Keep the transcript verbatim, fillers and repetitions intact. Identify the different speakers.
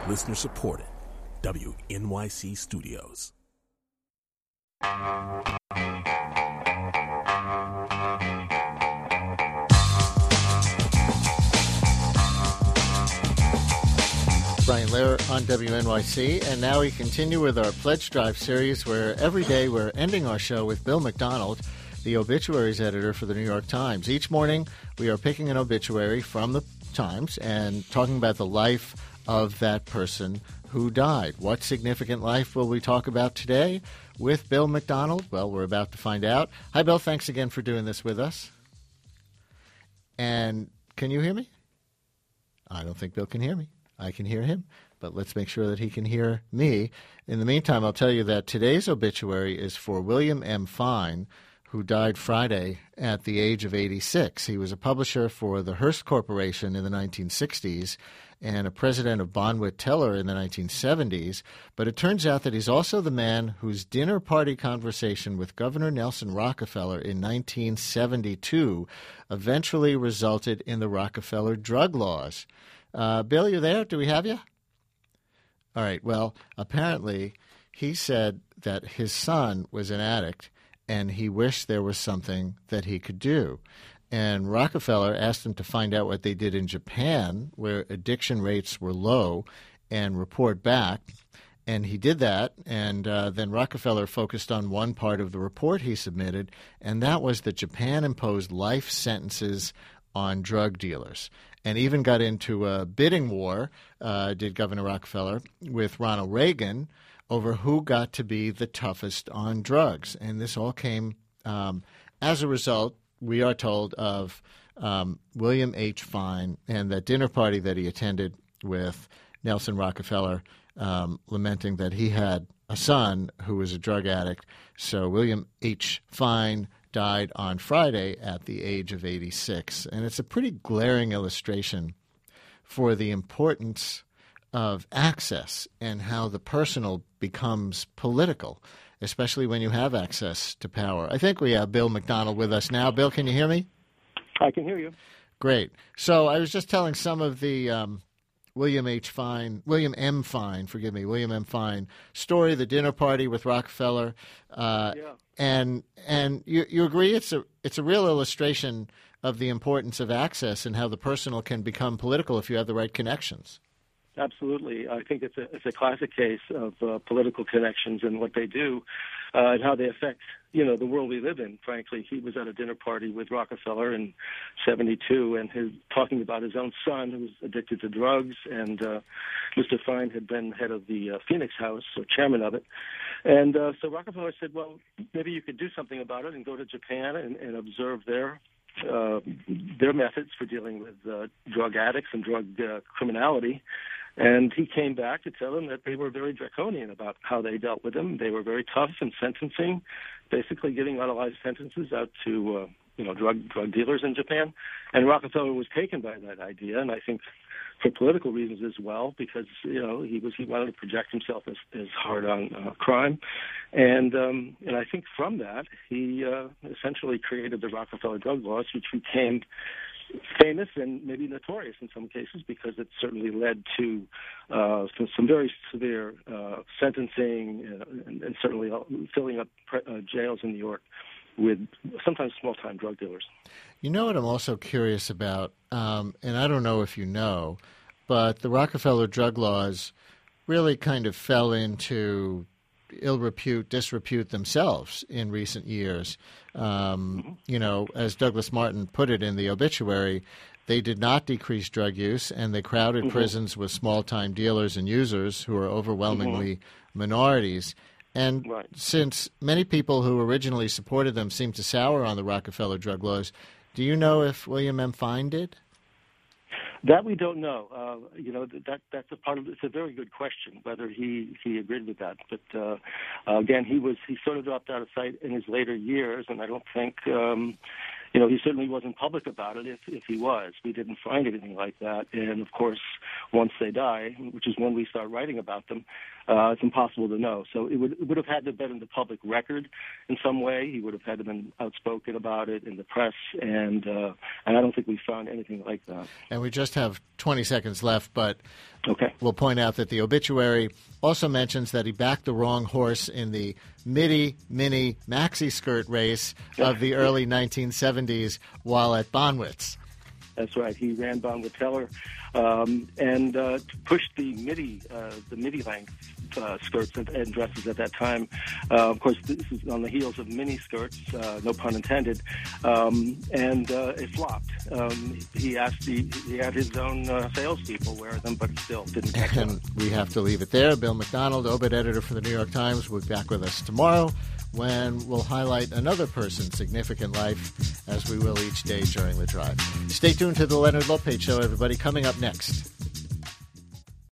Speaker 1: Listener supported. W N Y C Studios.
Speaker 2: Brian Lehrer on W N Y C, and now we continue with our Pledge Drive series where every day we're ending our show with Bill McDonald, the obituaries editor for the New York Times. Each morning we are picking an obituary from the Times and talking about the life of that person who died. What significant life will we talk about today with Bill McDonald? Well, we're about to find out. Hi, Bill. Thanks again for doing this with us. And can you hear me? I don't think Bill can hear me. I can hear him, but let's make sure that he can hear me. In the meantime, I'll tell you that today's obituary is for William M. Fine, who died Friday at the age of eighty-six. He was a publisher for the Hearst Corporation in the nineteen sixties and a president of Bonwit Teller in the nineteen seventies. But it turns out that he's also the man whose dinner party conversation with Governor Nelson Rockefeller in nineteen seventy-two eventually resulted in the Rockefeller drug laws. Uh, Bill, you there? Do we have you? All right. Well, apparently he said that his son was an addict and he wished there was something that he could do. And Rockefeller asked him to find out what they did in Japan, where addiction rates were low, and report back. And he did that, and uh, then Rockefeller focused on one part of the report he submitted, and that was that Japan imposed life sentences on drug dealers, and even got into a bidding war, uh, did Governor Rockefeller, with Ronald Reagan over who got to be the toughest on drugs. And this all came um, as a result, we are told, of um, William H. Fine and that dinner party that he attended with Nelson Rockefeller, um, lamenting that he had a son who was a drug addict. So William H. Fine died on Friday at the age of eighty-six. And it's a pretty glaring illustration for the importance of access and how the personal becomes political, especially when you have access to power. I think we have Bill McDonald with us now. Bill, can you hear me?
Speaker 3: I can hear you.
Speaker 2: Great. So I was just telling some of the um, William H. Fine, William M. Fine, forgive me, William M. Fine story, the dinner party with Rockefeller. Uh,
Speaker 3: yeah.
Speaker 2: And and you, you agree it's a it's a real illustration of the importance of access and how the personal can become political if you have the right connections.
Speaker 3: Absolutely. I think it's a it's a classic case of uh, political connections and what they do uh, and how they affect, you know, the world we live in, frankly. He was at a dinner party with Rockefeller in seventy-two and his, talking about his own son who was addicted to drugs, and uh, Mister Fine had been head of the uh, Phoenix House, or chairman of it. And uh, so Rockefeller said, well, maybe you could do something about it and go to Japan and, and observe their uh, their methods for dealing with uh, drug addicts and drug uh, criminality. And he came back to tell them that they were very draconian about how they dealt with them. They were very tough in sentencing, basically giving out life sentences out to uh, you know drug drug dealers in Japan. And Rockefeller was taken by that idea, and I think for political reasons as well, because you know he was he wanted to project himself as, as hard on uh, crime, and um, and I think from that he uh, essentially created the Rockefeller drug laws, which became famous and maybe notorious in some cases because it certainly led to uh, some, some very severe uh, sentencing uh, and, and certainly filling up pre- uh, jails in New York with sometimes small-time drug dealers.
Speaker 2: You know what I'm also curious about, um, and I don't know if you know, but the Rockefeller drug laws really kind of fell into ill repute, disrepute themselves in recent years. Um, mm-hmm. You know, as Douglas Martin put it in the obituary, they did not decrease drug use, and they crowded mm-hmm. prisons with small-time dealers and users who are overwhelmingly mm-hmm. minorities. And
Speaker 3: right.
Speaker 2: since many people who originally supported them seem to sour on the Rockefeller drug laws, do you know if William M. Fine did?
Speaker 3: That we don't know. Uh, you know, that that's a part of. It's a very good question whether he, he agreed with that. But uh, uh, again, he was he sort of dropped out of sight in his later years, and I don't think um, you know, he certainly wasn't public about it if, if he was. We didn't find anything like that. And, of course, once they die, which is when we start writing about them, uh, it's impossible to know. So it would, it would have had to have been in the public record in some way. He would have had to have been outspoken about it in the press, and uh, and I don't think we found anything like that.
Speaker 2: And we just have twenty seconds left, but
Speaker 3: okay.
Speaker 2: We'll point out that the obituary also mentions that he backed the wrong horse in the midi, mini, maxi skirt race of the early nineteen seventies while at Bonwitz.
Speaker 3: That's right. He ran Bonwitz Teller um, and uh, pushed the midi, uh, the midi length uh, skirts and, and dresses at that time. Uh, of course, this is on the heels of mini skirts, uh, no pun intended, um, and uh, it flopped. Um, he asked the, he had his own uh, salespeople wear them, but it still didn't catch on.
Speaker 2: And we have to leave it there. Bill McDonald, obit editor for the New York Times, will be back with us tomorrow, when we'll highlight another person's significant life, as we will each day during the drive. Stay tuned to the Leonard Lopate Show, everybody. Coming up next.